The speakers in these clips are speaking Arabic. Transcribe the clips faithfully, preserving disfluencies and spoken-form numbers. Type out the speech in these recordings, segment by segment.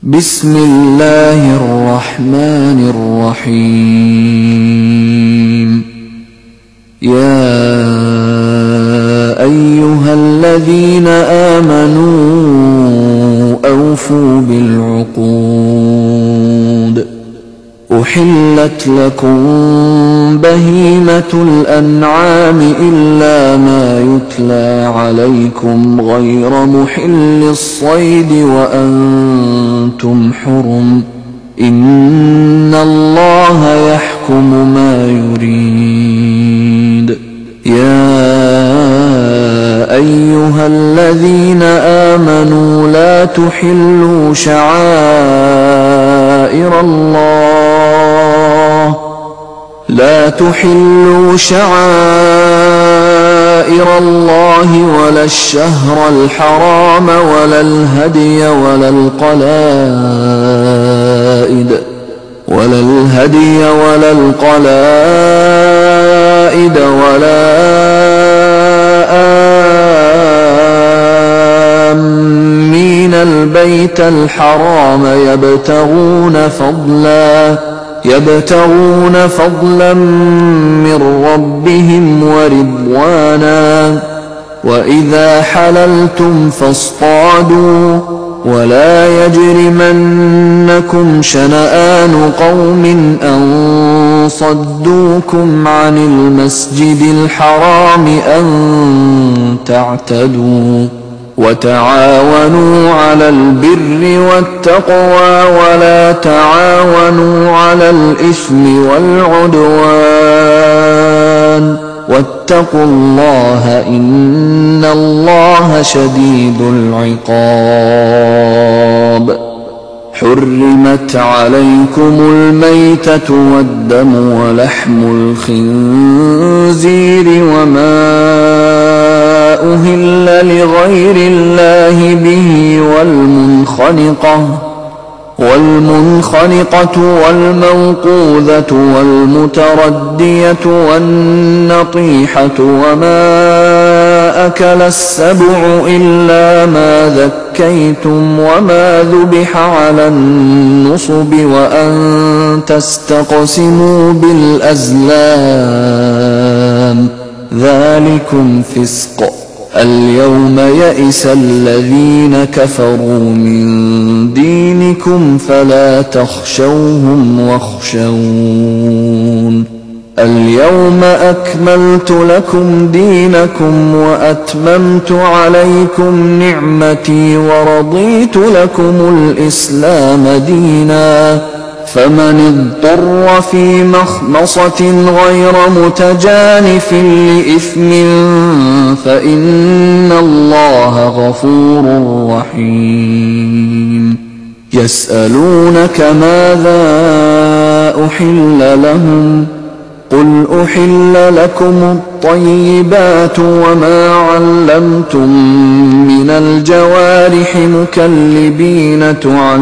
بسم الله الرحمن الرحيم. يا أيها الذين آمنوا أوفوا بالعقود. أحلت لكم بهيمة الأنعام إلا ما يتلى عليكم غير محل الصيد وأنتم حرم. إن الله يحكم ما يريد. يا أيها الذين آمنوا لا تحلوا شعائر الله لا تحلوا شعائر الله ولا الشهر الحرام ولا الهدي ولا القلائد ولا الهدي ولا القلائد ولا آمين البيت الحرام يبتغون فضلا يبتغون فضلا من ربهم ورضوانا. وإذا حللتم فاصطادوا ولا يجرمنكم شنآن قوم أن صدوكم عن المسجد الحرام أن تعتدوا. وتعاونوا على البر والتقوى ولا تعاونوا على الإثم والعدوان. واتقوا الله إن الله شديد العقاب. حرمت عليكم الميتة والدم ولحم الخنزير وما أهل لغير الله به والمنخنقة والمنخنقة والموقوذة والمتردية والنطيحة وما أكل السبع إلا ما ذكيتم وما ذبح على النصب وأن تستقسموا بالأزلام ذلكم فسق. اليوم يئس الذين كفروا من دينكم فلا تخشوهم واخشون. اليوم أكملت لكم دينكم وأتممت عليكم نعمتي ورضيت لكم الإسلام دينا. فمن اضطر في مخمصة غير متجانف لإثم فإن الله غفور رحيم. يسألونك ماذا أحل لهم قل أحل لكم الطيبات وما علمتم من الجوارح مكلبين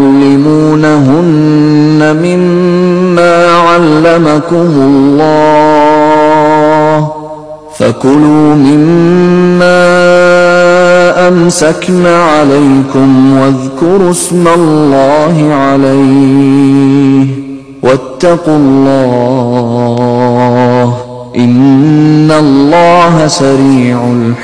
تعلمونهن مما علمكم الله فكلوا مما أمسكن عليكم واذكروا اسم الله عليه واتقوا الله إن الله سريع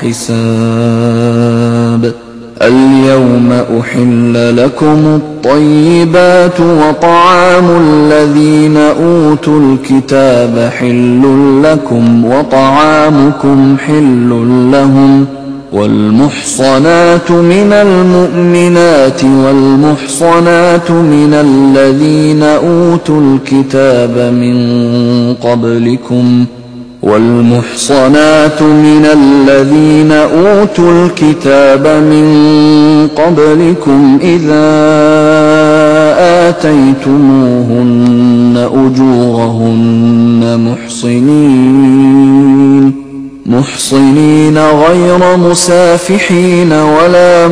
الحساب. اليوم أحل لكم الطيبات وطعام الذين أوتوا الكتاب حل لكم وطعامكم حل لهم. والمحصنات من المؤمنات والمحصنات من الذين أوتوا الكتاب من قبلكم والمحصنات من الذين أوتوا الكتاب من قبلكم إذا آتيتموهن أجورهن محصنين محصنين غير مسافحين ولا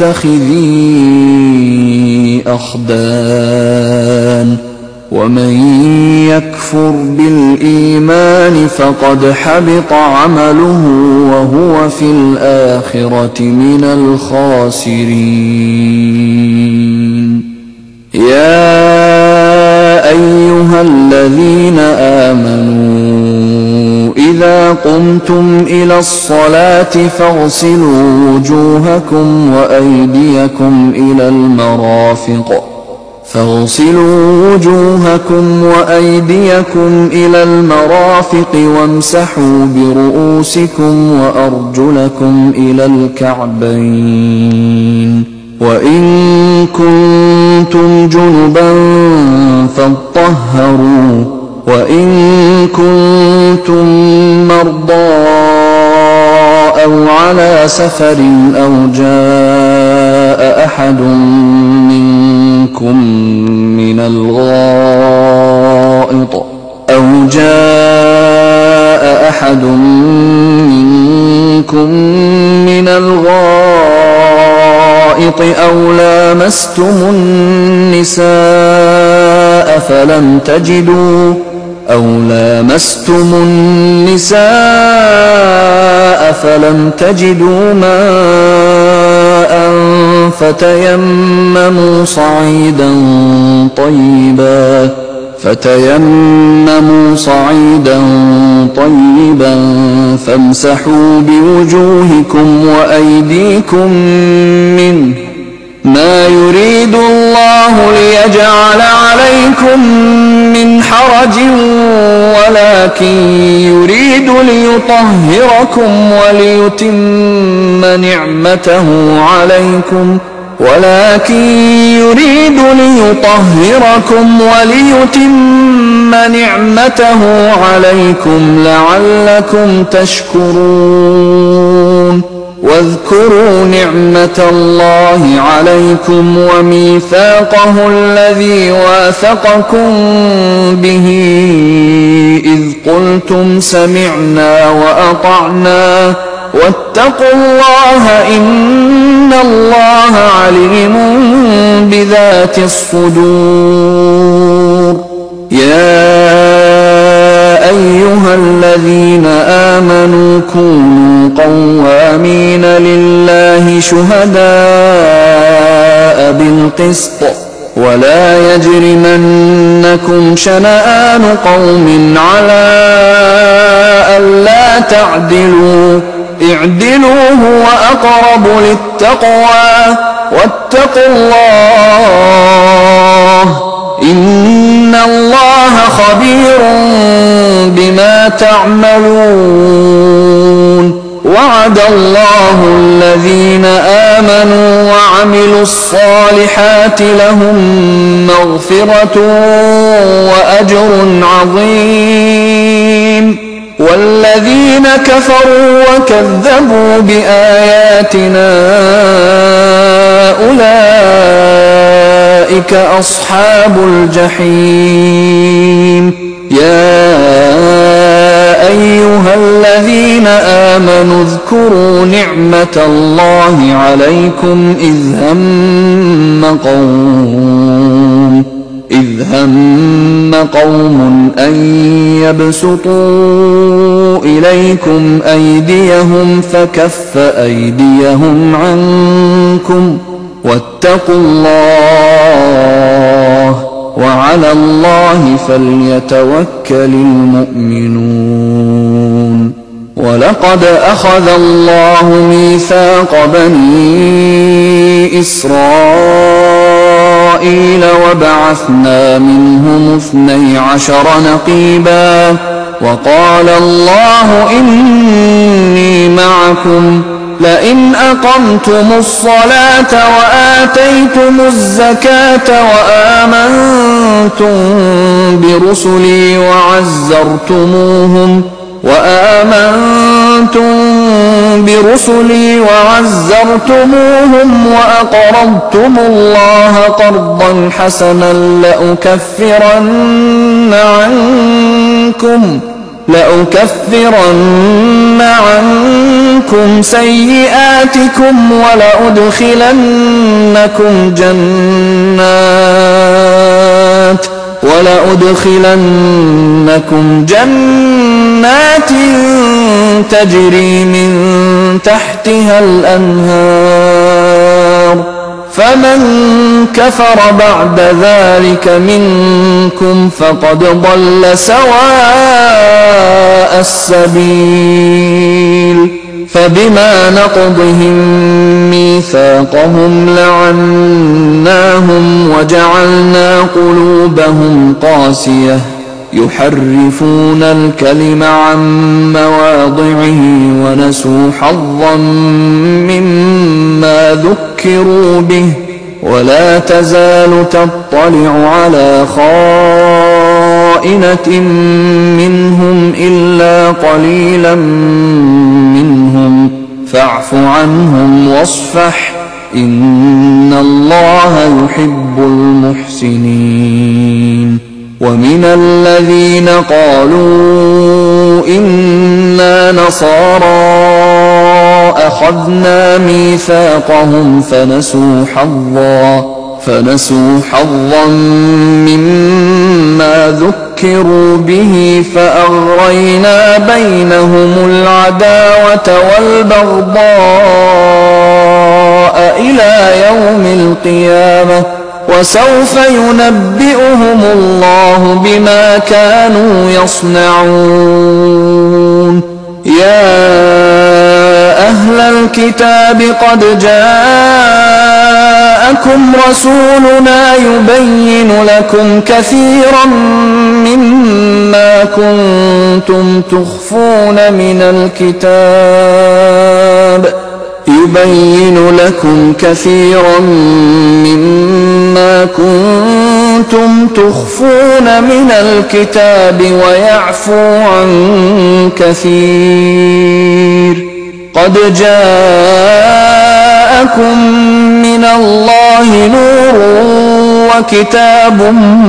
متخذي أخدان. ومن يكفر بالإيمان فقد حبط عمله وهو في الآخرة من الخاسرين. يا أيها الذين آمنوا إذا قمتم إلى الصلاة فاغسلوا وجوهكم وأيديكم إلى المرافق فاغسلوا وجوهكم وأيديكم إلى المرافق وامسحوا برؤوسكم وأرجلكم إلى الكعبين وإن كنتم جنبا فاطهروا وإن كنتم مرضى أو على سفر أو جاء أحد منكم من الغائط أو جاء أحد منكم من الغائط أو لامستم النساء فلم تجدوا أو لامستم النساء فلم تجدوا ماء فتيمموا صعيدا طيبا فتيمموا صعيدا طيبا فامسحوا بوجوهكم وأيديكم منه ما يريد الله ليجعل عليكم من حرج ولكن يريد ليطهركم وليتم نعمته عليكم ولكن يريد ليطهركم وليتم نعمته عليكم لعلكم تشكرون واذكروا نعمة الله عليكم وميثاقه الذي واثقكم به إذ قلتم سمعنا وأطعنا واتقوا الله إن الله عليم بذات الصدور يا أيها الذين آمنوا كونوا قوامين لله شهداء بالقسط ولا يجرمنكم شنآن قوم على ألا تعدلوا اعدلوا هو أقرب للتقوى واتقوا الله إن الله خبير بما تعملون وعد الله الذين آمنوا وعملوا الصالحات لهم مغفرة وأجر عظيم والذين كفروا وكذبوا بآياتنا أولئك أصحاب الجحيم يا أيها الذين آمنوا اذكروا نعمة الله عليكم إذ هم قوم إذ هم قوم أن يبسطوا إليكم أيديهم فكف أيديهم عنكم واتقوا الله وعلى الله فليتوكل المؤمنون ولقد أخذ الله ميثاق بني إسرائيل وبعثنا منهم اثني عشر نقيبا وقال الله إني معكم لئن أقمتم الصلاة وآتيتم الزكاة وآمنتم برسلي وعزرتموهم وآمنتم برسلي وعزرتموهم وأقرضتم الله قرضا حسنا لأكفرن عنكم لأكفرن عنكم سيئاتكم ولأدخلنكم جنات ولأدخلنكم جنات تجري من تحتها الأنهار فمن كفر بعد ذلك منكم فقد ضل سواء السبيل فبما نقضهم ميثاقهم لعناهم وجعلنا قلوبهم قاسية يحرفون الكلم عن مواضعه ونسوا حظا مما ذكروا به ولا تزال تطلع على خائنة منهم إلا قليلا منهم فاعف عنهم واصفح إن الله يحب المحسنين ومن الذين قالوا إنا نصارى أخذنا ميثاقهم فنسوا حظا فنسوا حظا مما ذكروا به فأغرينا بينهم العداوة والبغضاء إلى يوم القيامة وسوف ينبئهم الله بما كانوا يصنعون يا أهل الكتاب قد جاءكم رسولنا يبين لكم كثيرا مما كنتم تخفون من الكتاب يبين لكم كثيرا مما كنتم تخفون من الكتاب ويعفو عن كثير قد جاءكم من الله نور وكتاب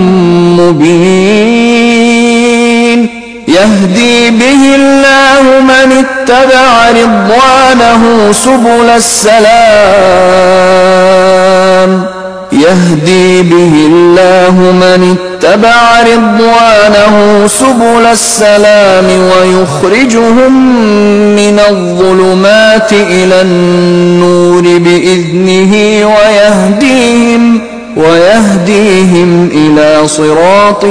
مبين يهدي به الله من اتبع رضوانه سبل السلام يهدي به الله من اتبع رضوانه سبل السلام ويخرجهم من الظلمات إلى النور بإذنه ويهديهم ويهديهم إلى صراط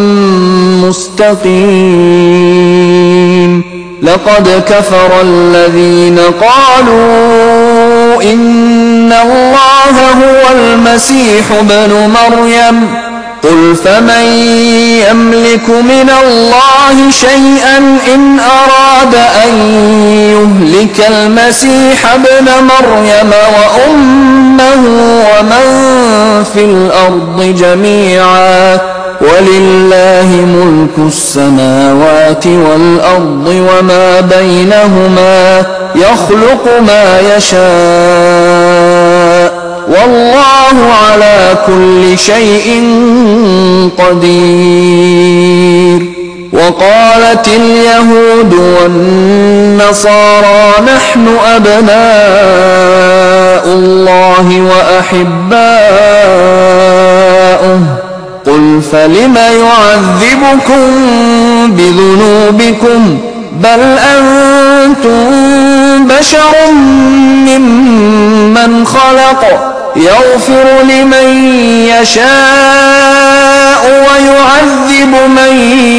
مستقيم لقد كفر الذين قالوا إن الله هو المسيح ابن مريم قل فمن يملك من الله شيئا إن أراد أن يهلك المسيح ابن مريم وأمه ومن في الأرض جميعا ولله ملك السماوات والأرض وما بينهما يخلق ما يشاء والله على كل شيء قدير وقالت اليهود والنصارى نحن أبناء الله وأحباؤه قل فلم يعذبكم بذنوبكم بل أنتم بشر ممن خلق يغفر لمن يشاء ويعذب من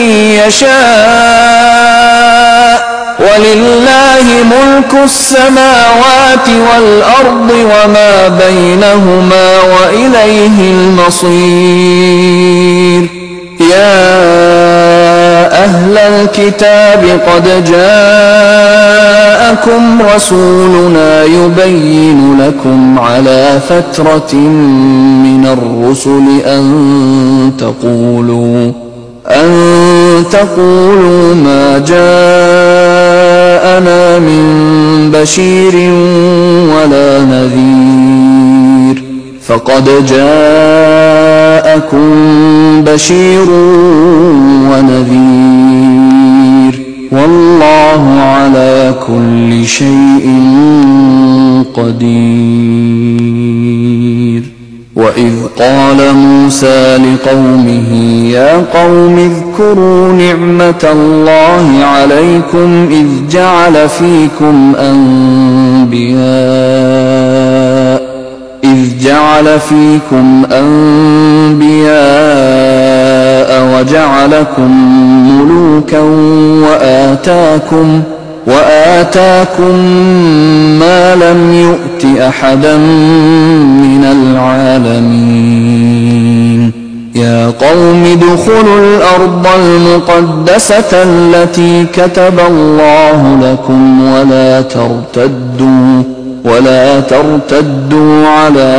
يشاء ولله ملك السماوات والأرض وما بينهما وإليه المصير يا أهل الكتاب قد جاءكم رسولنا يبين لكم على فترة من الرسل أن تقولوا أن تقولوا ما جاءنا من بشير ولا نذير فقد جاءكم بشير ونذير والله على كل شيء قدير وإذ قال موسى لقومه يا قوم اذكروا نعمة الله عليكم إذ جعل فيكم أنبياء إذ جعل فيكم أنبياء وجعلكم ملوكا وآتاكم, وآتاكم ما لم يؤت أحدا من العالمين. يا قوم ادخلوا الأرض المقدسة التي كتب الله لكم ولا ترتدوا ولا ترتدوا على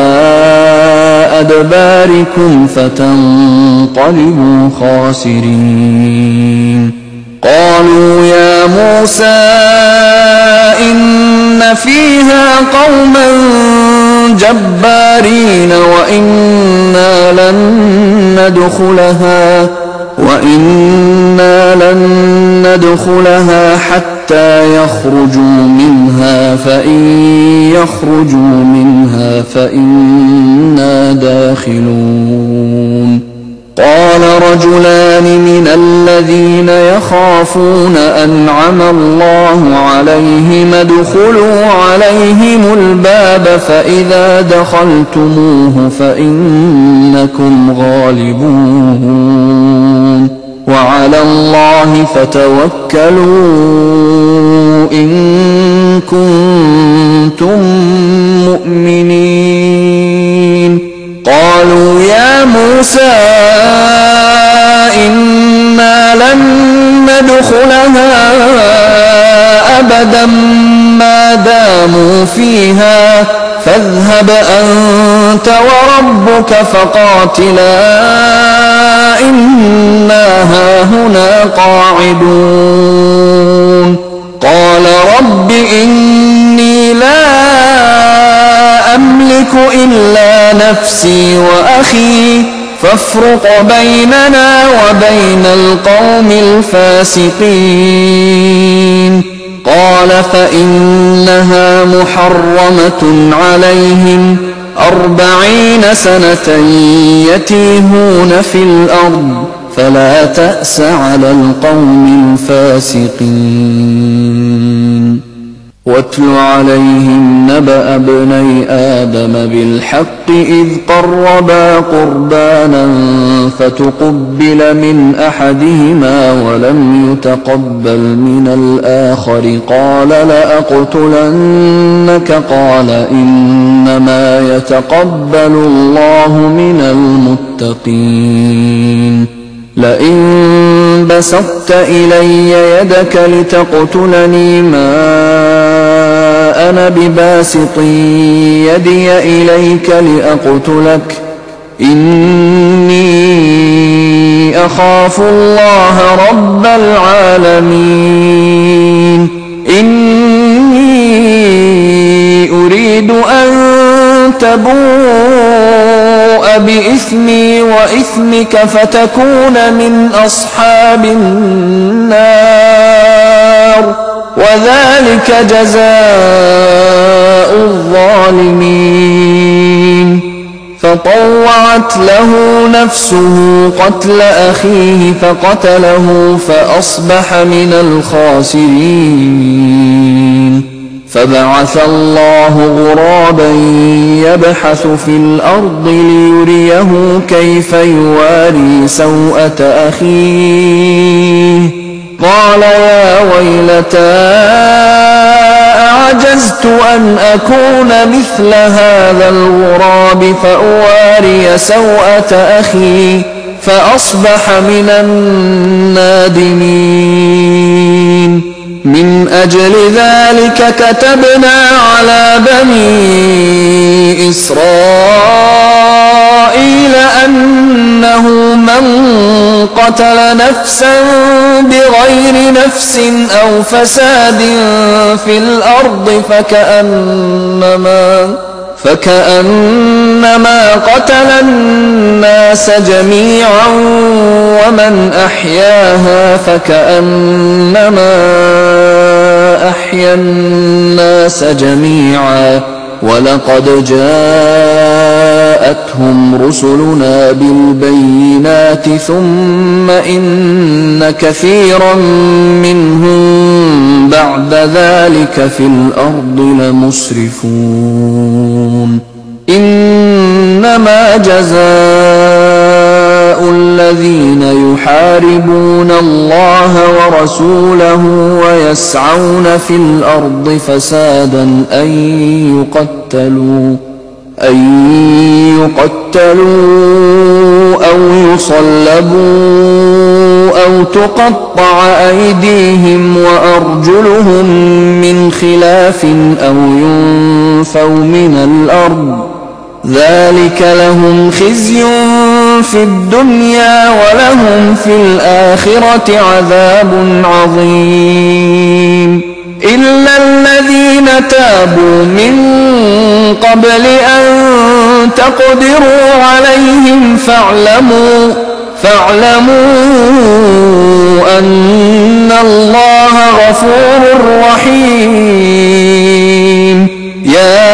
أدباركم فتنقلبوا خاسرين. قالوا يا موسى إن فيها قوما جبارين وإنا لن ندخلها وإنا لن ندخلها حتى يخرجوا منها فإن يخرجوا منها فإنا داخلون. قال رجلان من الذين يخافون أنعم الله عليهم ادخلوا عليهم الباب فإذا دخلتموه فإنكم غالبون وعلى الله فتوكلوا إن كنتم مؤمنين. قالوا يا موسى إنا لن ندخلها أبدا ما داموا فيها فاذهب أنت وربك فقاتلا إنا هاهنا قاعدون. قال رب إني لا أملك إلا نفسي وأخي فافرق بيننا وبين القوم الفاسقين. قال فإنها محرمة عليهم أربعين سنة يتيهون في الأرض فلا تأس على القوم الفاسقين. واتل عليهم نبأ ابني آدم بالحق إذ قربا قربانا فتقبل من أحدهما ولم يتقبل من الآخر قال لأقتلنك قال إنما يتقبل الله من المتقين. لئن بسطت إلي يدك لتقتلني ما أنا بباسط يدي إليك لأقتلك إني أخاف الله رب العالمين. إني أريد أن تبوء بإثمي وإثمك فتكون من أصحاب النار وذلك جزاء الظالمين. فطوعت له نفسه قتل أخيه فقتله فأصبح من الخاسرين. فبعث الله غرابا يبحث في الأرض ليريه كيف يواري سوءة أخيه قال يا ويلتى أعجزت أن أكون مثل هذا الغراب فأواري سوءة أخي فأصبح من النادمين. من أجل ذلك كتبنا على بني إسرائيل أنه من قتل نفسا بغير نفس أو فساد في الأرض فكأنما فكأنما قتل الناس جميعا ومن أحياها فكأنما أحيا الناس جميعا ولقد جاءتهم رسلنا بالبينات ثم إن كثيرا منهم بعد ذلك في الأرض لمسرفون. إن إنما جزاء الذين يحاربون الله ورسوله ويسعون في الأرض فسادا أن يقتلوا أن يقتلوا أو يصلبوا أو تقطع أيديهم وأرجلهم من خلاف أو ينفوا من الأرض ذلك لهم خزي في الدنيا ولهم في الآخرة عذاب عظيم إلا الذين تابوا من قبل أن تقدروا عليهم فاعلموا فاعلموا أن الله غفور رحيم يا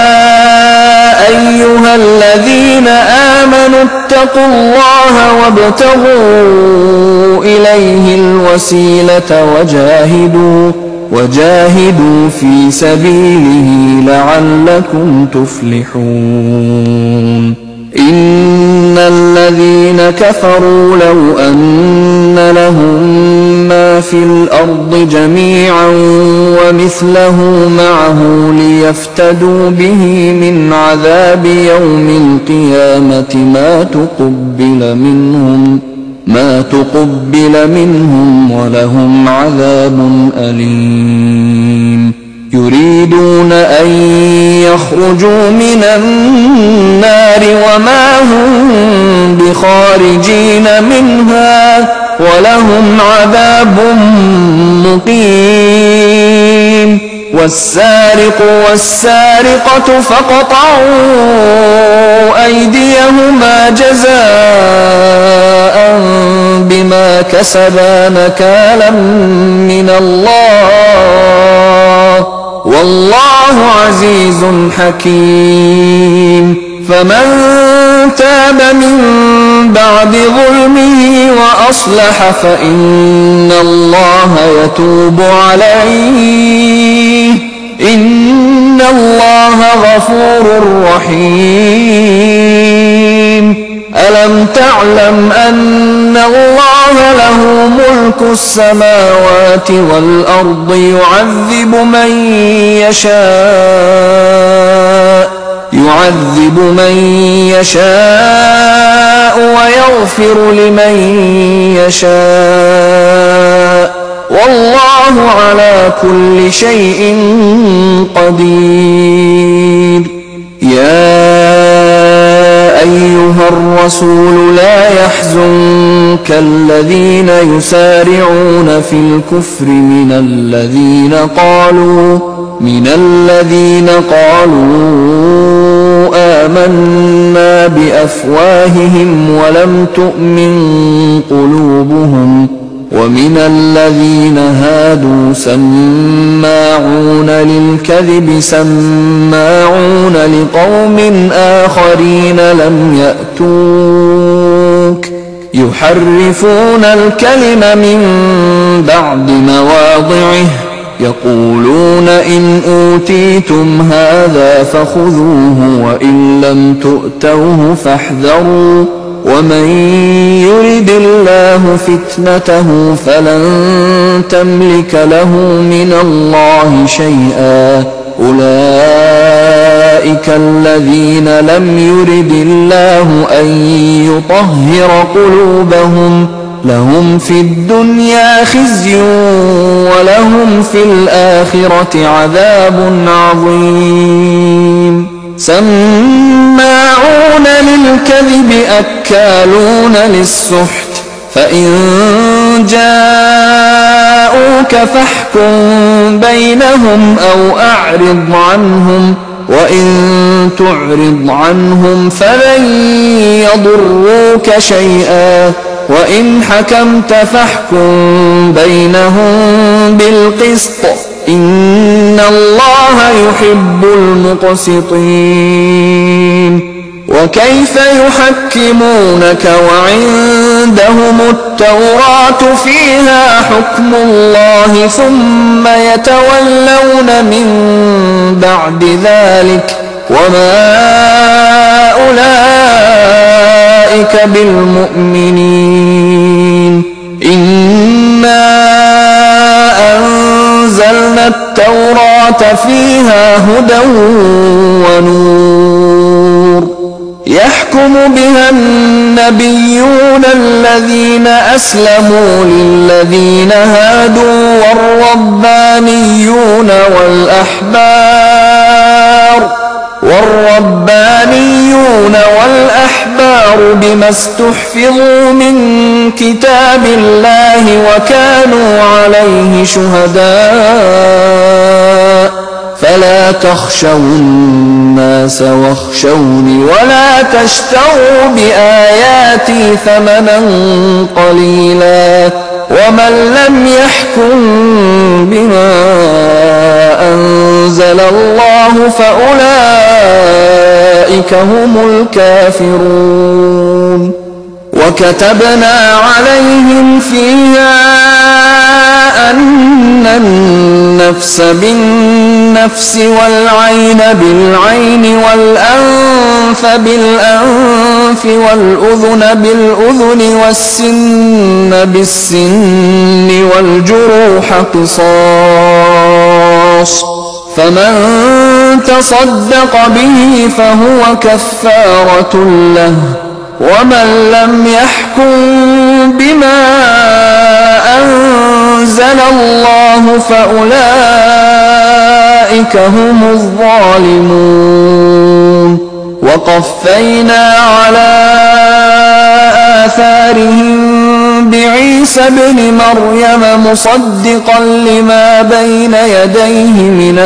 أيها الذين آمنوا اتقوا الله وابتغوا إليه الوسيلة وجاهدوا وجاهدوا في سبيله لعلكم تفلحون إن الذين كفروا لو أن لهم ما في الأرض جميعا ومثله معه ليفتدوا به من عذاب يوم القيامة ما تقبل منهم ما تقبل منهم ولهم عذاب أليم يريدون أن يخرجوا من النار وما هم بخارجين منها ولهم عذاب مقيم والسارق والسارقة فاقطعوا أيديهما جزاء بما كسبا نكالا من الله والله عزيز حكيم فمن تاب من بعد ظلمه وأصلح فإن الله يتوب عليه إن الله غفور رحيم ألم تعلم أن الله له ملك السماوات والأرض يعذب من يشاء يعذب من يشاء ويغفر لمن يشاء والله على كل شيء قدير يا أيها الرسول لا يحزنك الذين يسارعون في الكفر من الذين قالوا من الذين قالوا آمنا بأفواههم ولم تؤمن قلوبهم ومن الذين هادوا سماعون للكذب سماعون لقوم آخرين لم يأتوك يحرفون الكلم من بعد مواضعه يقولون إن أوتيتم هذا فخذوه وإن لم تؤتوه فاحذروا ومن يرد الله فتنته فلن تملك له من الله شيئا أولئك الذين لم يرد الله أن يطهر قلوبهم لهم في الدنيا خزي ولهم في الآخرة عذاب عظيم سماعون للكذب أكالون للسحت فإن جاءوك فاحكم بينهم أو أعرض عنهم وإن تعرض عنهم فلن يضروك شيئا وإن حكمت فاحكم بينهم بالقسط إن الله يحب المقسطين وكيف يحكمونك وعندهم التوراة فيها حكم الله ثم يتولون من بعد ذلك وما أولئك بالمؤمنين. إنا أنزلنا التوراة فيها هدى ونور يحكم بها النبيون الذين أسلموا للذين هادوا والربانيون والأحبار والربانيون والأحبار بما استحفظوا من كتاب الله وكانوا عليه شهداء فلا تخشوا الناس واخشوني ولا تشتروا بآياتي ثمنا قليلا ومن لم يحكم بما أنزل الله فأولئك هم الكافرون. وكتبنا عليهم فيها أن النفس بالنفس والعين بالعين والأنف بالأنف والأذن بالأذن والسن بالسن والجروح قصاص فمن تصدق به فهو كفارة له ومن لم يحكم بما أنزل الله فأولئك هم الظالمون. وقفينا على آثارهم بعيسى ابن مريم مصدقا لما بين يديه من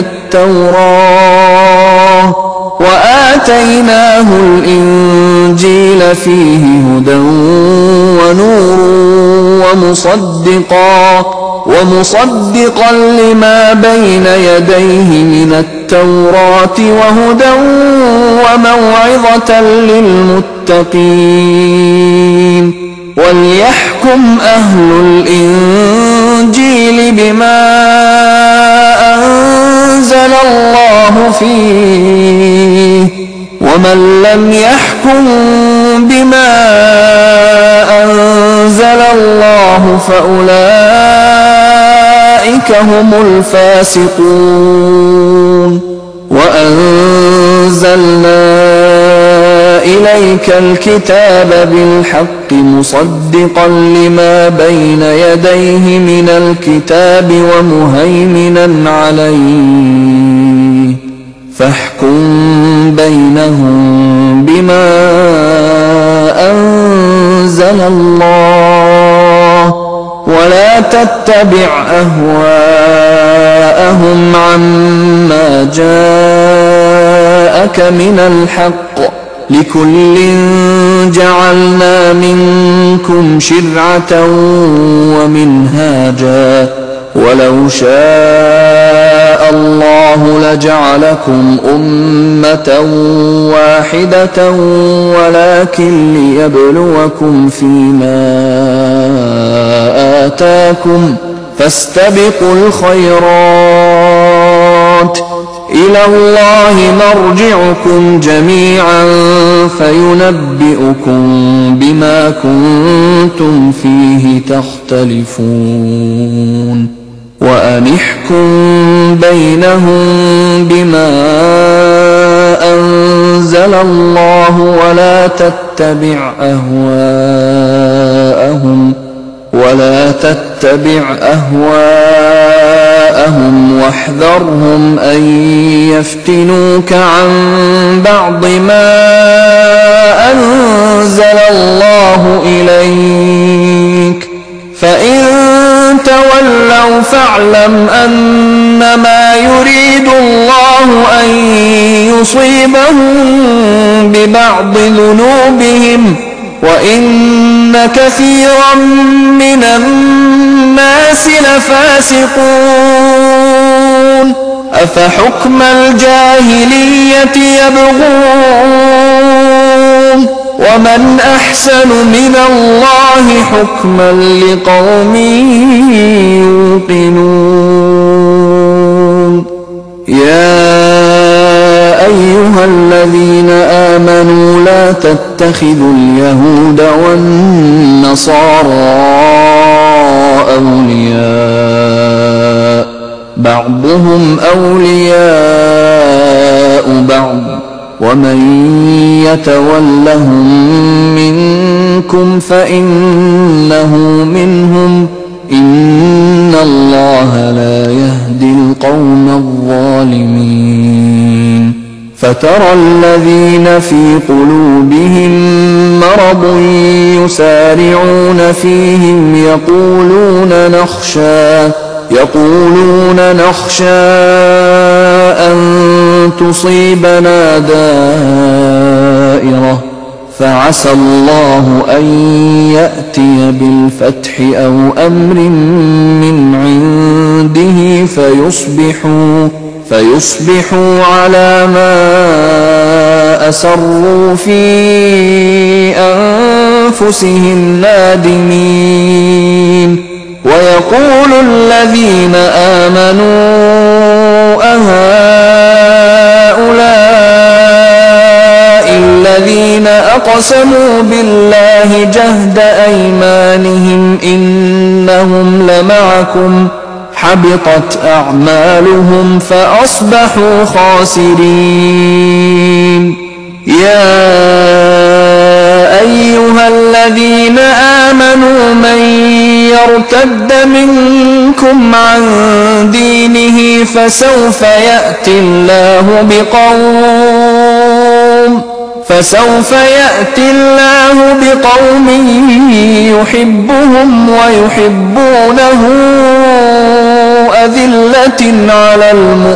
التوراة وآتيناه الإنجيل فيه هدى ونور ومصدقا ومصدقا لما بين يديه من التوراة وهدى وموعظة للمتقين. وليحكم أهل الإنجيل بما أنزل الله فيه ومن لم يحكم بما أنزل الله فأولئك هم الفاسقون. وأنزلنا إليك الكتاب بالحق مصدقا لما بين يديه من الكتاب ومهيمنا عليه فاحكم بينهم بما أنزل الله ولا تتبع أهواءهم عما جاءك من الحق لكل جعلنا منكم شرعة ومنهاجا ولو شاء الله لجعلكم أمة واحدة ولكن ليبلوكم فيما آتاكم فاستبقوا الخيرات إلى الله مرجعكم جميعا فينبئكم بما كنتم فيه تختلفون. وأن احكم بينهم بما أنزل الله ولا تتبع أهواءهم ولا تتبع أهواءهم واحذرهم أن يفتنوك عن بعض ما أنزل الله إليك فإن تولوا فاعلم أنما يريد الله أن يصيبهم ببعض ذنوبهم وإن كثيرا من الناس لفاسقون. أفحكم الجاهلية يبغون ومن أحسن من الله حكما لقوم يوقنون. يا أيها تتخذوا اليهود والنصارى أولياء بعضهم أولياء بعض ومن يتولهم منكم فإنه منهم إن الله لا يهدي القوم الظالمين فترى الذين في قلوبهم مرض يسارعون فيهم يقولون نخشى يقولون نخشى أن تصيبنا دائرة فعسى الله أن يأتي بالفتح أو أمر من عنده فيصبحوا فيصبحوا على ما أسروا في أنفسهم نادمين ويقول الذين آمنوا أهؤلاء الذين أقسموا بالله جهد أيمانهم إنهم لمعكم حبطت أعمالهم فأصبحوا خاسرين يا أيها الذين آمنوا من يرتد منكم عن دينه فسوف يأتي الله بقوم فسوف يأتي الله بقوم يحبهم ويحبونه أذلة على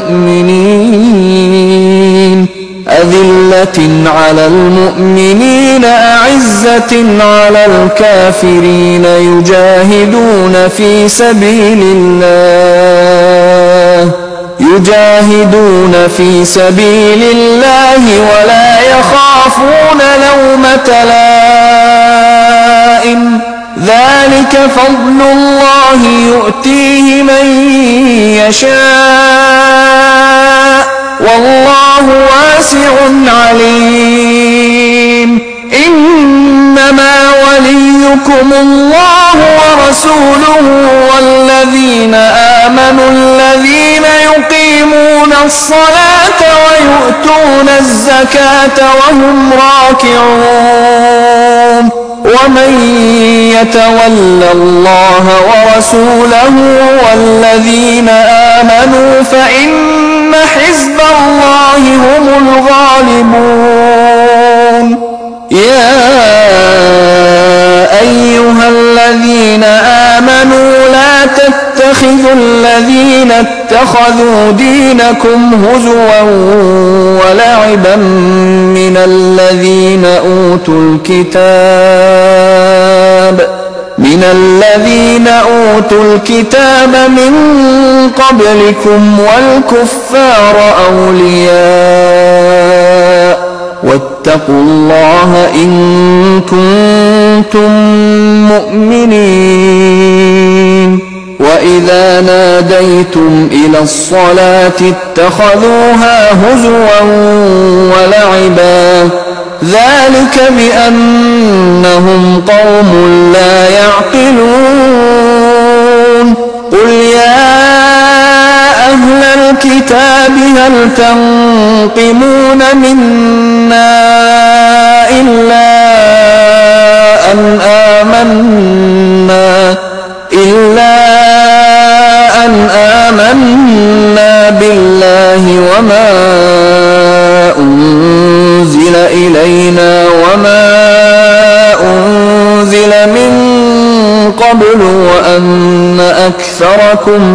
المؤمنين أذلة على المؤمنين أعزة على الكافرين يجاهدون في سبيل الله يجاهدون في سبيل الله ولا يخافون لومة لائم ذلك فضل الله يؤتيه من يشاء والله واسع عليم إنما وليكم الله ورسوله والذين آمنوا الذين يقيمون الصلاة ويؤتون الزكاة وهم راكعون ومن يتول الله ورسوله والذين آمنوا فإن حزب الله هم الغالبون يا أيها الذين آمنوا لا تتخذوا الذين اتخذوا دينكم هزوا ولعبا من الذين أوتوا الكتاب من الذين أوتوا الكتاب من قبلكم والكفار أولياء واتقوا الله إن كنتم مؤمنين وإذا ناديتم إلى الصلاة اتخذوها هزوا ولعبا ذلك بأنهم قوم لا يعقلون قل يا أهل الكتاب هل تنقمون منا إلا أن آمنا إلا أن آمنا بالله وما أنزل إلينا وما أنزل من قبل وأن أكثركم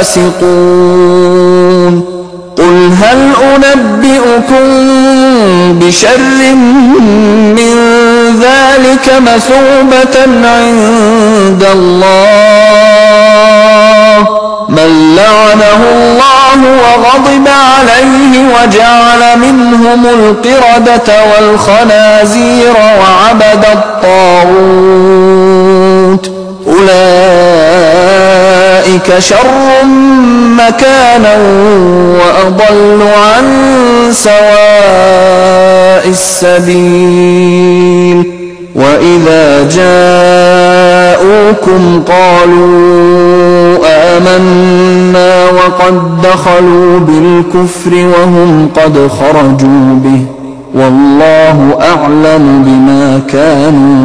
فاسقون قل هل أنبئكم بشر من ذلك مثوبة عند الله من لعنه الله وغضب عليه وجعل منهم القردة والخنازير وعبد الطاغوت أولئك أولئك شر مكانا وأضل عن سواء السبيل وإذا جاءوكم قالوا آمنا وقد دخلوا بالكفر وهم قد خرجوا به والله أعلم بما كانوا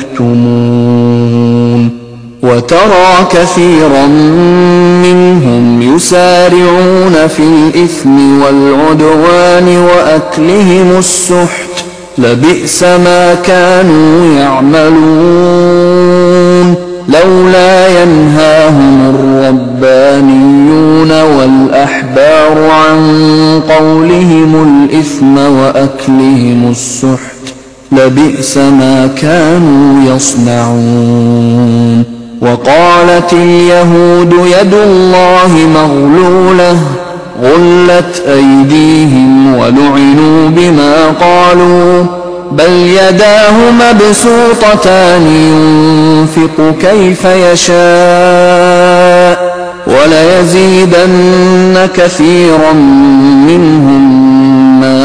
يكتمون وترى كثيرا منهم يسارعون في الإثم والعدوان وأكلهم السحت لبئس ما كانوا يعملون لولا ينهاهم الربانيون والأحبار عن قولهم الإثم وأكلهم السحت لبئس ما كانوا يصنعون وقالت اليهود يد الله مغلولة غلت أيديهم ولعنوا بما قالوا بل يداه مبسوطتان ينفق كيف يشاء وليزيدن كثيرا منهم ما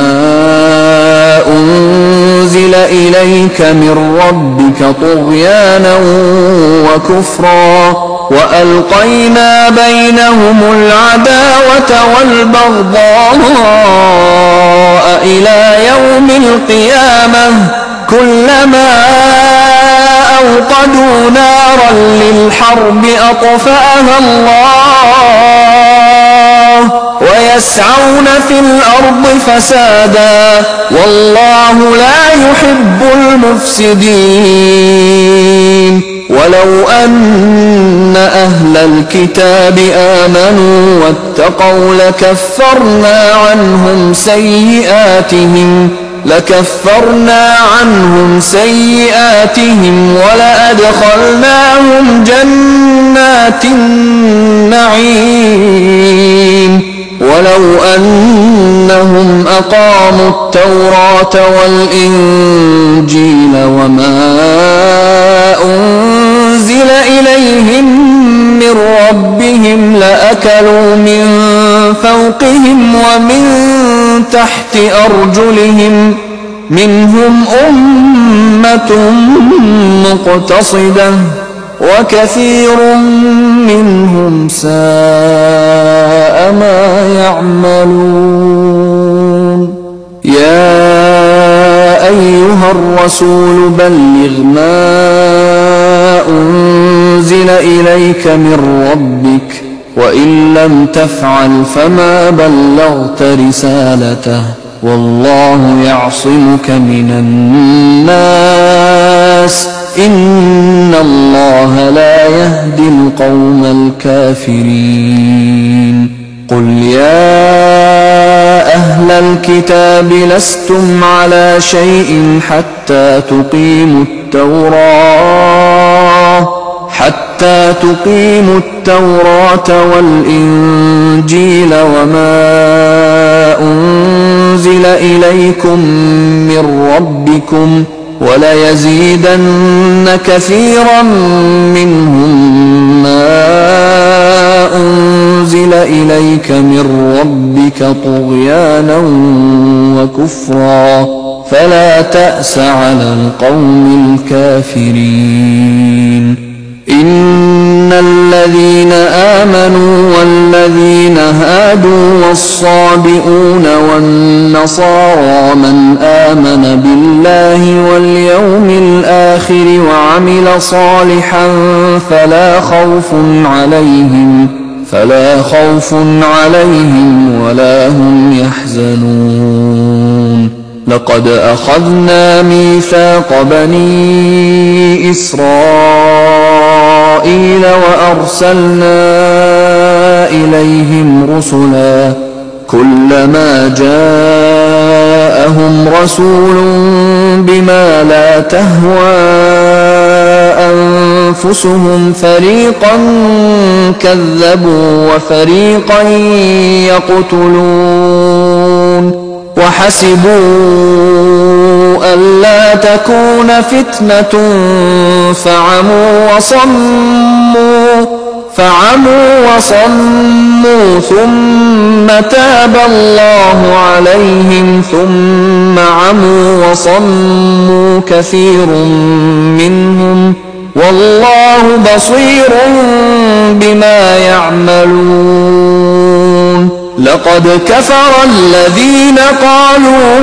أنزل إليك من ربك طغيانا وكفرا وألقينا بينهم العداوة والبغضاء إلى يوم القيامة كلما أوقدوا نارا للحرب أطفأها الله ويسعون في الأرض فسادا والله لا يحب المفسدين ولو أن أهل الكتاب آمنوا واتقوا لكفرنا عنهم سيئاتهم لكفرنا عنهم سيئاتهم ولأدخلناهم جنات النعيم ولو أنهم أقاموا التوراة والإنجيل وما أنزل إليهم من ربهم لأكلوا من فوقهم ومن تحت أرجلهم منهم أمة مقتصدة وكثير منهم ساء ما يعملون يا أيها الرسول بلغ ما أنزل إليك من ربك وإن لم تفعل فما بلغت رسالته والله يعصمك من الناس إن الله لا يهدي القوم الكافرين قل يا أهل الكتاب لستم على شيء حتى تقيموا التوراة حتى تقيموا التوراة والإنجيل وما أنزل إليكم من ربكم وليزيدن كثيرا منهم ما أنزل إليك من ربك طغيانا وكفرا فلا تأس على القوم الكافرين إن الذين آمنوا والذين هادوا والصابئون والنصارى من آمن بالله واليوم الآخر وعمل صالحا فلا خوف عليهم فلا خوف عليهم ولا هم يحزنون لقد أخذنا ميثاق بني إسرائيل وأرسلنا إليهم رسلا كلما جاءهم رسول بما لا تهوى أنفسهم فريقا كذبوا وفريقا يقتلون وحسبوا ألا تكون فتنة فعموا وصموا فعموا وصموا ثم تاب الله عليهم ثم عموا وصموا كثير منهم والله بصير بما يعملون لقد كفر الذين قالوا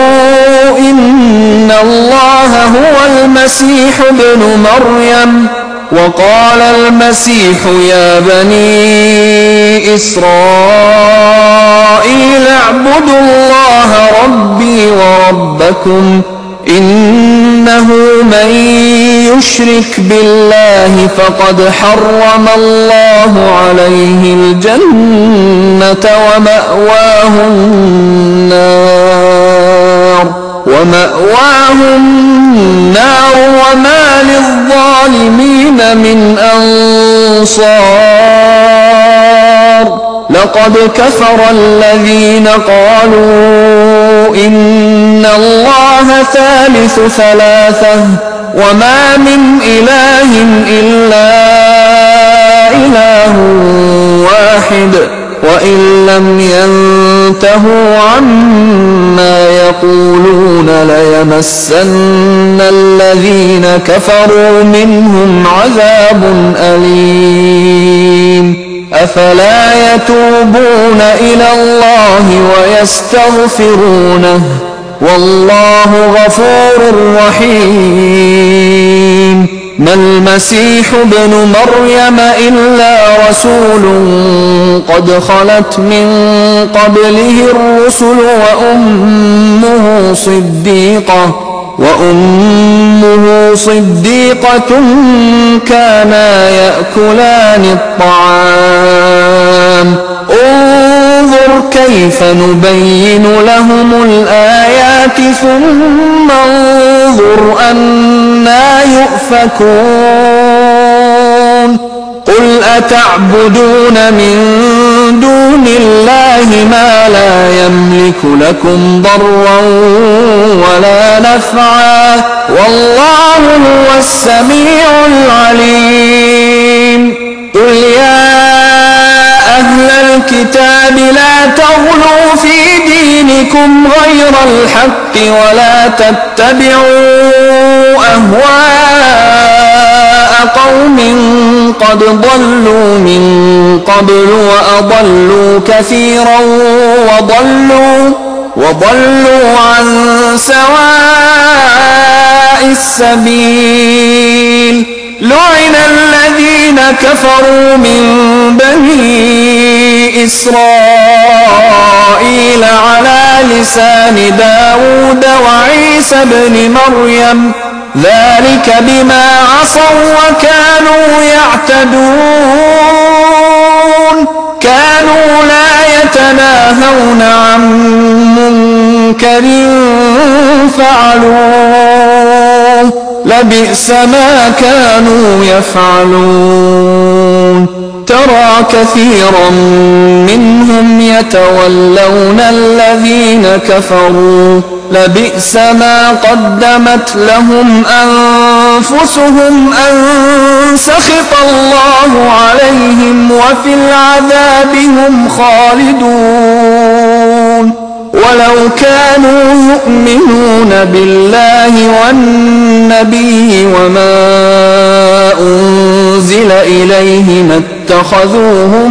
إن الله هو المسيح ابن مريم وقال المسيح يا بني إسرائيل اعبدوا الله ربي وربكم إنه من يشرك بالله فقد حرم الله عليه الجنة ومأواه النار ومأواه النار وما للظالمين من أنصار لقد كفر الذين قالوا إن الله ثالث ثلاثة وما من إله إلا إله واحد وإن لم ينتهوا عما يقولون ليمسن الذين كفروا منهم عذاب أليم أفلا يتوبون إلى الله ويستغفرونه والله غفور رحيم ما المسيح ابن مريم إلا رسول قد خلت من قبله الرسل وأمه صديقة وأمه صديقة كانا يأكلان الطعام انظر كيف نبين لهم الآيات ثم انظر أنا يؤفكون قل أتعبدون من دون الله ما لا يملك لكم ضرا ولا نفعا والله هو السميع العليم قل يا أهل الكتاب لا تغلوا في دينكم غير الحق ولا تتبعوا أهواء قوم قد ضلوا من قبل وأضلوا كثيرا وضلوا وضلوا عن سواء السبيل لعن الذين كفروا من بني إسرائيل على لسان داود وعيسى بن مريم ذلك بما عصوا وكانوا يعتدون كانوا لا يتناهون عن منكر فعلوه لبئس ما كانوا يفعلون ترى كثيرا منهم يتولون الذين كفروا لبئس ما قدمت لهم أنفسهم أن سخط الله عليهم وفي العذاب هم خالدون ولو كانوا يؤمنون بالله والنبي وما أنزل إليه ما اتخذوهم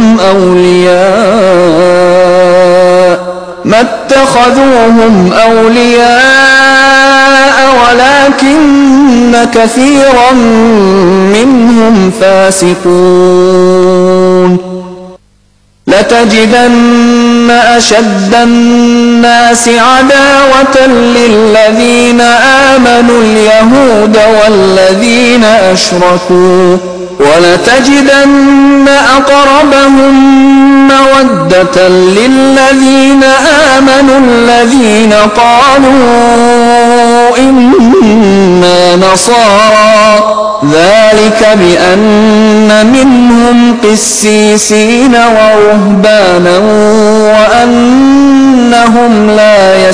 أولياء ما اتخذوهم أولياء ولكن كثيرا منهم فاسقون لتجدن أشد الناس عداوة للذين آمنوا اليهود والذين أشركوا ولتجدن أقربهم مودة للذين آمنوا الذين قالوا إنا نصارى ذلك بأن منهم قسيسين ورهبانا وأنهم لا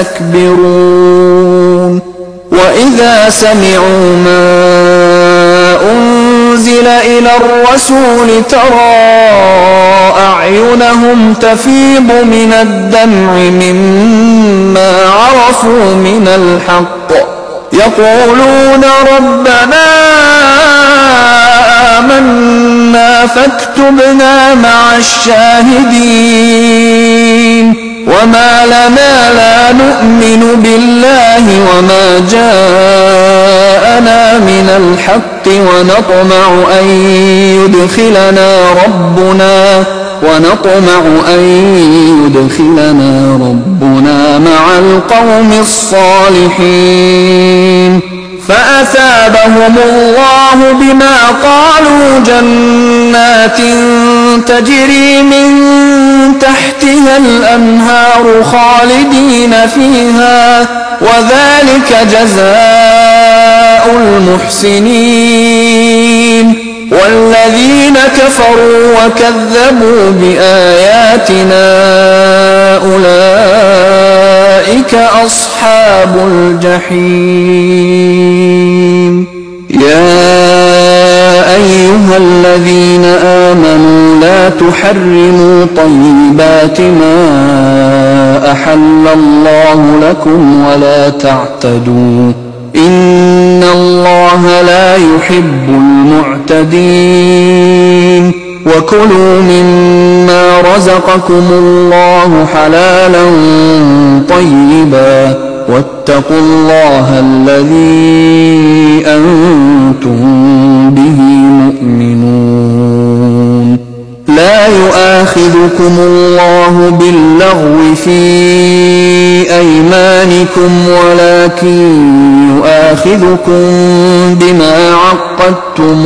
يستكبرون وإذا سمعوا ما أنزل إلى الرسول الرسول ترى أعينهم تفيض من الدمع مما عرفوا من الحق يقولون ربنا آمنا فاكتبنا مع الشاهدين وما لنا لا نؤمن بالله وما جاءنا من الحق ونطمع أن يدخلنا ربنا ونطمع أن يدخلنا ربنا مع القوم الصالحين فأثابهم الله بما قالوا جنات تجري من تحتها الأنهار خالدين فيها وذلك جزاء المحسنين والذين كفروا وكذبوا بآياتنا أولئك أصحاب الجحيم يا أيها الذين آمنوا لا تحرموا طيبات ما أحل الله لكم ولا تعتدوا إن الله لا يحب المعتدين وكلوا مما رزقكم الله حلالا طيبا واتقوا الله الذي أنتم به مؤمنون لا يؤاخذكم الله باللغو في أيمانكم ولكن يؤاخذكم بما عقدتم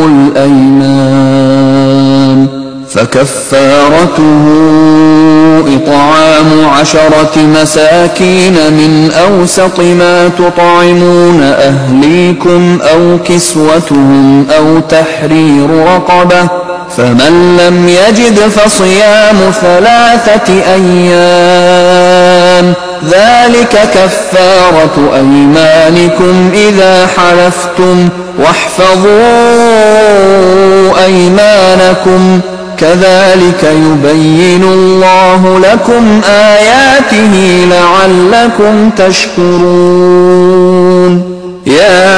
الأيمان فكفارته إطعام عشرة مساكين من أوسط ما تطعمون أهليكم أو كسوتهم أو تحرير رقبة فمن لم يجد فصيام ثلاثة أيام ذلك كفارة أيمانكم إذا حلفتم واحفظوا أيمانكم كذلك يبين الله لكم آياته لعلكم تشكرون يا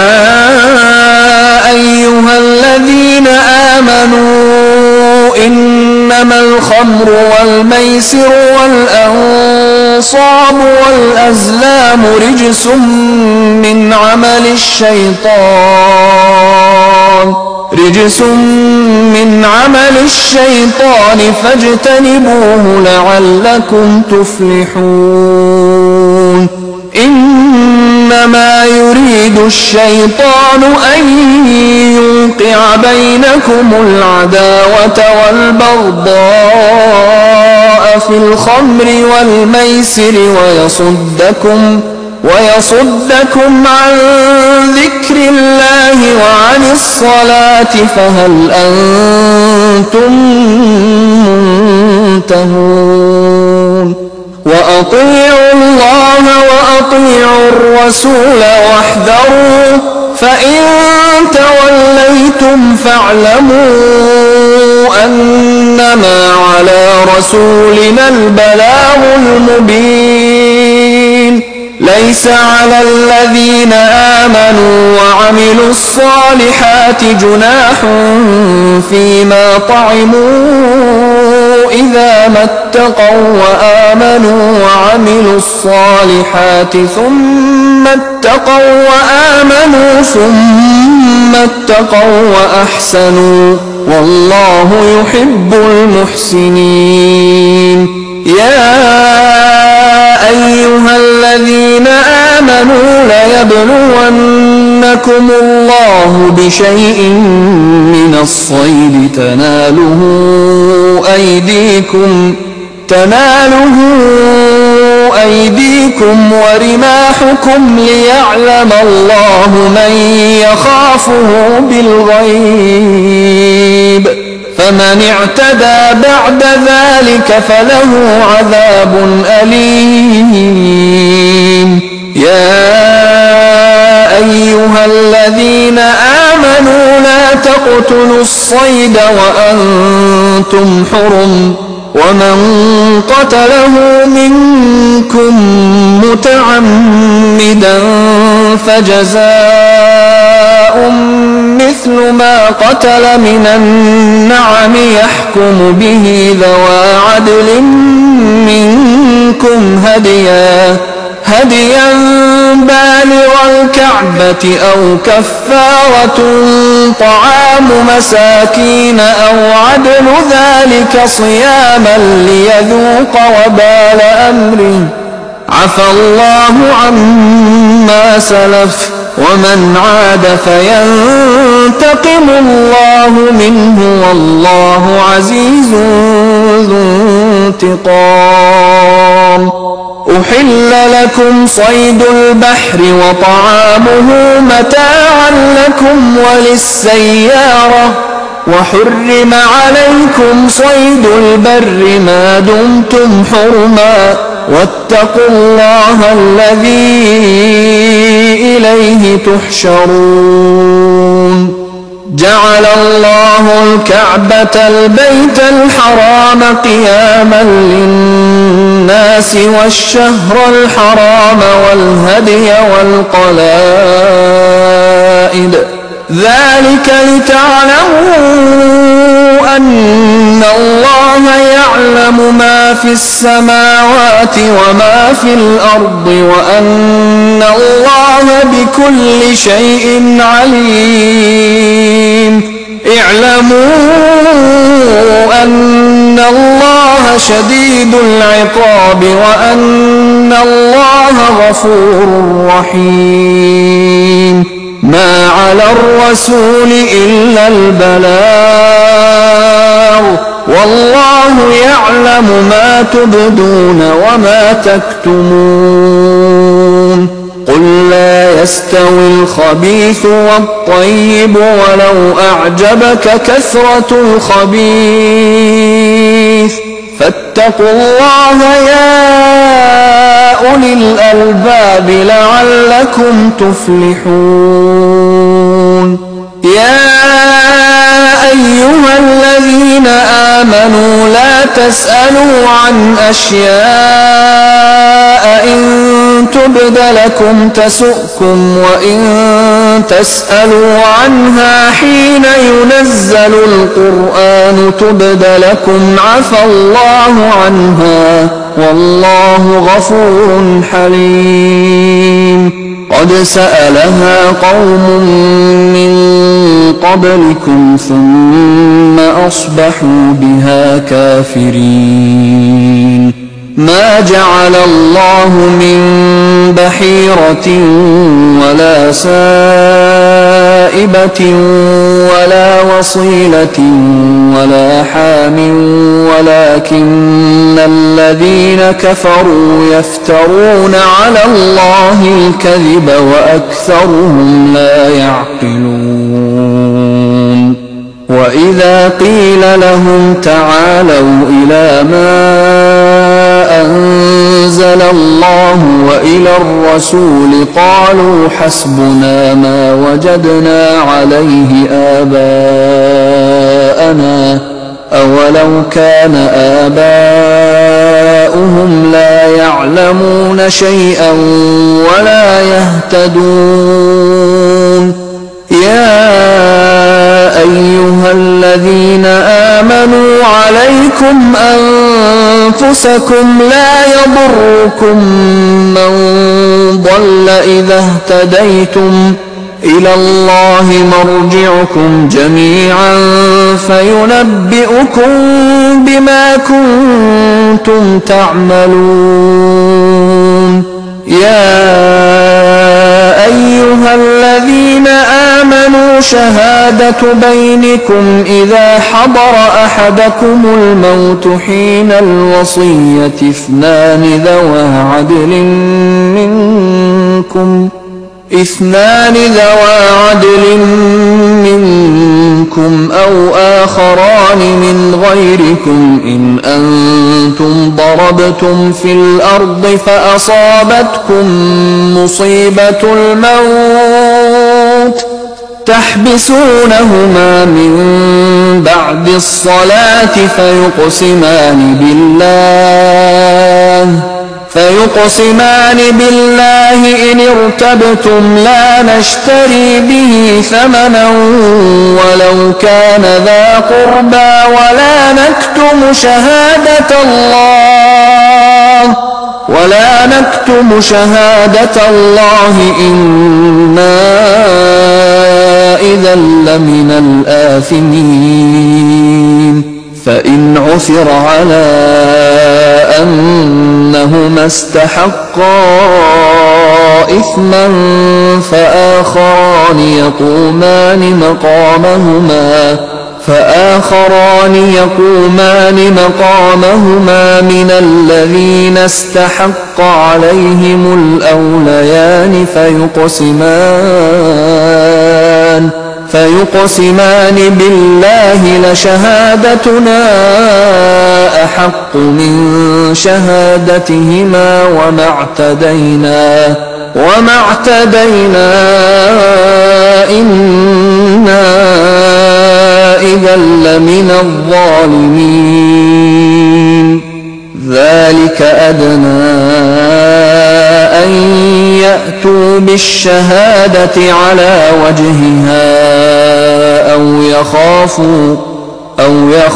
أيها الذين آمنوا إنما الخمر والميسر والأنصاب والأزلام رجس من عمل الشيطان رجس من عمل الشيطان فاجتنبوه لعلكم تفلحون إنما يريد الشيطان أن يوقع بينكم العداوة والبغضاء في الخمر والميسر ويصدكم ويصدكم عن ذكر الله وعن الصلاة فهل أنتم منتهون وأطيعوا الله وأطيعوا الرسول واحذروا فإن توليتم فاعلموا أنما على رسولنا البلاغ المبين ليس على الذين آمنوا وعملوا الصالحات جناح فيما طعموا إذا ما اتقوا وآمنوا وعملوا الصالحات ثم اتقوا وآمنوا ثم اتقوا وأحسنوا والله يحب المحسنين يا أيها الذين آمنوا ليبلونكم الله بشيء من الصيد تناله أيديكم تناله أيديكم ورماحكم ليعلم الله من يخافه بالغيب فمن اعتدى بعد ذلك فله عذاب أليم يا أيها الذين آمنوا لا تقتلوا الصيد وأنتم حرم ومن قتله منكم متعمدا فجزاء مثل ما قتل من النعم يحكم به ذوى عدل منكم هديا هديا بالغ الكعبة أو كفارة طعام مساكين أو عدل ذلك صياما ليذوق وبال أمره عفى الله عما سلف ومن عاد فينتقم الله منه والله عزيز ذو انتقام. أحل لكم صيد البحر وطعامه متاعا لكم وللسيارة وحرم عليكم صيد البر ما دمتم حرما واتقوا الله الذي إليه تحشرون. جعل الله الكعبة البيت الحرام قياما للناس والشهر الحرام والهدي والقلائد ذلك لتعلموا أن الله يعلم ما في السماوات وما في الأرض وأن الله بكل شيء عليم. اعلموا أن الله شديد العقاب وأن الله غفور رحيم. ما على الرسول إلا البلاغ والله يعلم ما تبدون وما تكتمون. قل لا يستوي الخبيث والطيب ولو أعجبك كثرة الخبيث فاتقوا الله يا أولي الألباب لعلكم تفلحون. يا أيها الذين آمنوا لا تسألوا عن أشياء إن تبد لكم تسؤكم وإن تسألوا عنها حين ينزل القرآن تبد لكم عفى الله عنها والله غفور حليم. قد سألها قوم من قبلكم ثم أصبحوا بها كافرين. ما جعل الله من بحيرة ولا سائبة ولا وصيلة ولا حام ولكن الذين كفروا يفترون على الله الكذب وأكثرهم لا يعقلون. وإذا قيل لهم تعالوا إلى ما أنزل الله وإلى الرسول قالوا حسبنا ما وجدنا عليه آباءنا أولو كان آباؤهم لا يعلمون شيئا ولا يهتدون. يا أيها الذين آمنوا عليكم أنفسكم لا يضركم من ضل إذا اهتديتم إلى الله مرجعكم جميعا فينبئكم بما كنتم تعملون. يا أيها الذين آمنوا شهادة بينكم إذا حضر أحدكم الموت حين الوصية اثنان ذوى عدل منكم اثنان ذوى عدل منكم أو آخران من غيركم إن أنتم ضربتم في الأرض فأصابتكم مصيبة الموت تحبسونهما من بعد الصلاة فيقسمان بالله فيقسمان بالله إن ارتبتم لا نشتري به ثمنا ولو كان ذا قربى ولا نكتم شهادة الله ولا نكتم شهادة الله إنا إذا لمن الآثمين فإن عثر على أنهما استحقا إثما فآخران يقومان مقامهما فآخران يقومان مقامهما من الذين استحق عليهم الأوليان فيقسمان فيقسمان بالله لشهادتنا أحق من شهادتهما وما اعتدينا وما اعتدينا إنا إذا لمن الظالمين ذلك أدنى أن يأتوا بالشهادة على وجهها أو يخافوا أو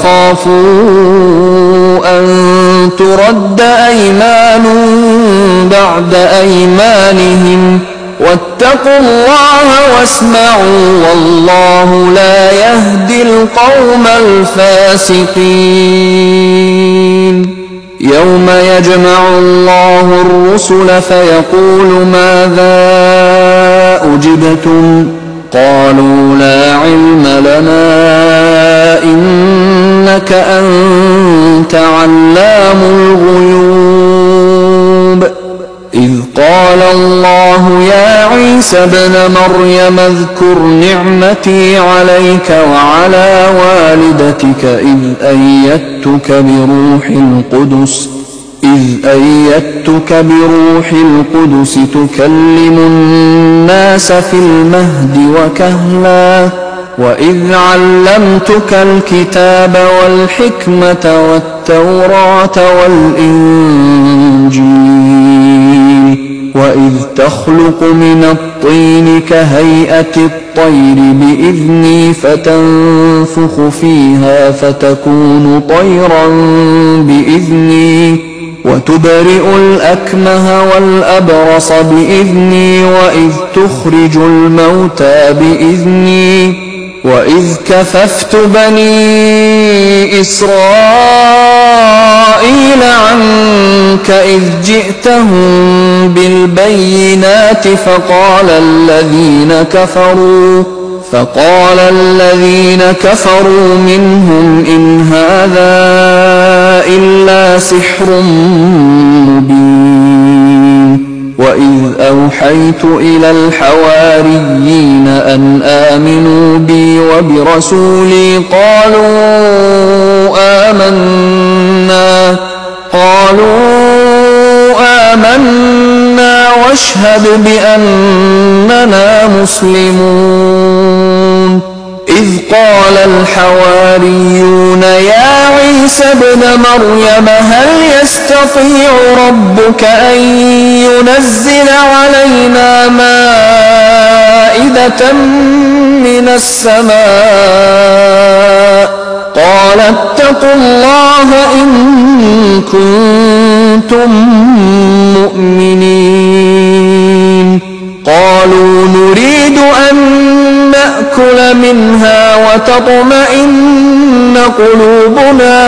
يخافوا أن ترد أيمان بعد أيمانهم واتقوا الله واسمعوا والله لا يهدي القوم الفاسقين يوم يجمع الله الرسل فيقول ماذا أجبتم قالوا لا علم لنا إنك أنت علام الغيوب إذ قال الله يا عيسى ابن مريم اذكر نعمتي عليك وعلى والدتك إذ أيدتك بروح القدس إذ أيدتك بروح القدس تكلم الناس في المهد وكهلا وإذ علمتك الكتاب والحكمة والتوراة والإنجيل وإذ تخلق من الطين كهيئة الطير بإذني فتنفخ فيها فتكون طيرا بإذني وتبرئ الأكمه والأبرص بإذني وإذ تخرج الموتى بإذني وإذ كففت بني إسرائيل عنك إذ جئتهم بالبينات فقال الذين كفروا فقال الذين كفروا منهم إن هذا إلا سحر مبين وإذ أوحيت إلى الحواريين أن آمنوا بي وبرسولي قالوا آمنا قالوا آمنا واشهد بأننا مسلمون إذ قال الحواريون يا عيسى ابن مريم هل يستطيع ربك أن ينزل علينا مائدة من السماء قال اتقوا الله إن كنتم مؤمنين قالوا نريد أن نأكل منها وتطمئن قلوبنا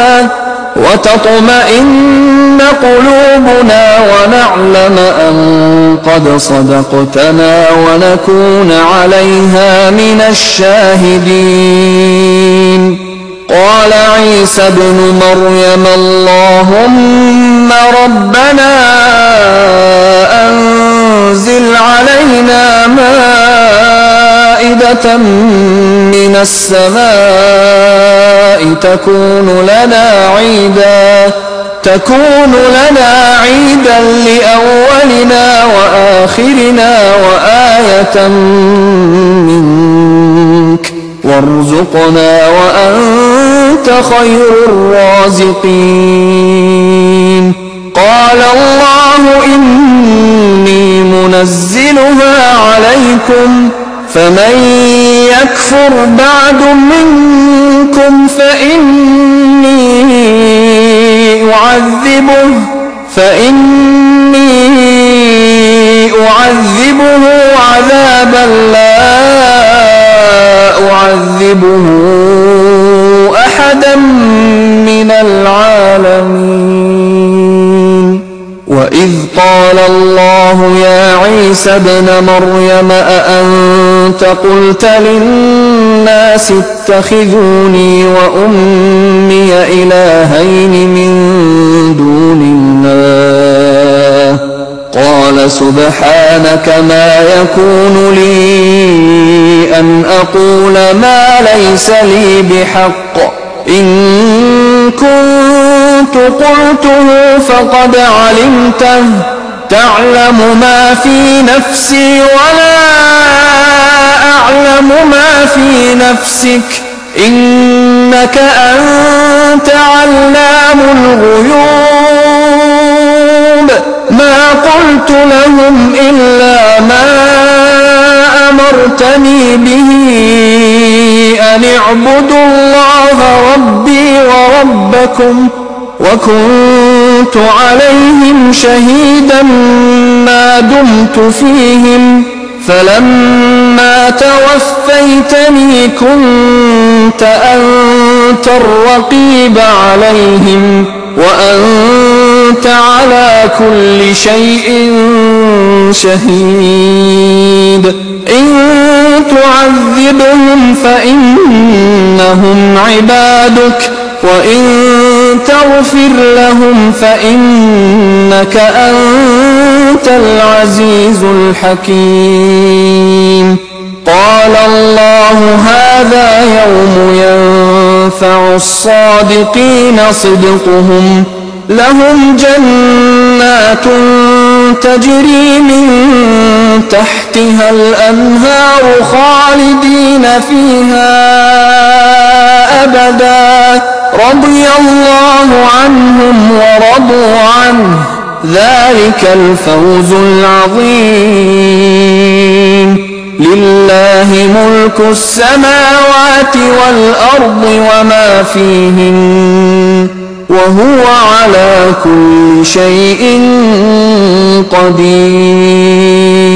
وتطمئن قلوبنا ونعلم أن قد صدقتنا ونكون عليها من الشاهدين قال عيسى ابن مريم اللهم ربنا أنزل علينا مائدة من السماء تكون لنا عيدا تكون لنا عيدا لأولنا وآخرنا وآية منك فارزقنا وأنت خير الرازقين. قال الله إني منزلها عليكم فمن يكفر بعد منكم فإني أعذبه فإني أعذبه عذابا لا أعذبه أحدا من العالمين. وإذ قال الله يا عيسى ابن مريم أأنت قلت للناس اتخذوني وأمي إلهين من دون الله قال سبحانك ما يكون لي أن أقول ما ليس لي بحق إن كنت قلته فقد علمته تعلم ما في نفسي ولا أعلم ما في نفسك إنك أنت علام الغيوب. ما قلت لهم إلا ما أمرتني به أن اعبدوا الله ربي وربكم وكنت عليهم شهيدا ما دمت فيهم فلما توفيتني كنت أنت الرقيب عليهم وأنت على كل شيء شهيد. إن تعذبهم فإنهم عبادك وإن تغفر لهم فإنك أنت العزيز الحكيم. قال الله هذا يوم ينفع الصادقين صدقهم لهم جنات تجري من تحتها الأنهار خالدين فيها أبدا رضي الله عنهم ورضوا عنه ذلك الفوز العظيم. لله ملك السماوات والأرض وما فيهن وهو على كل شيء قدير.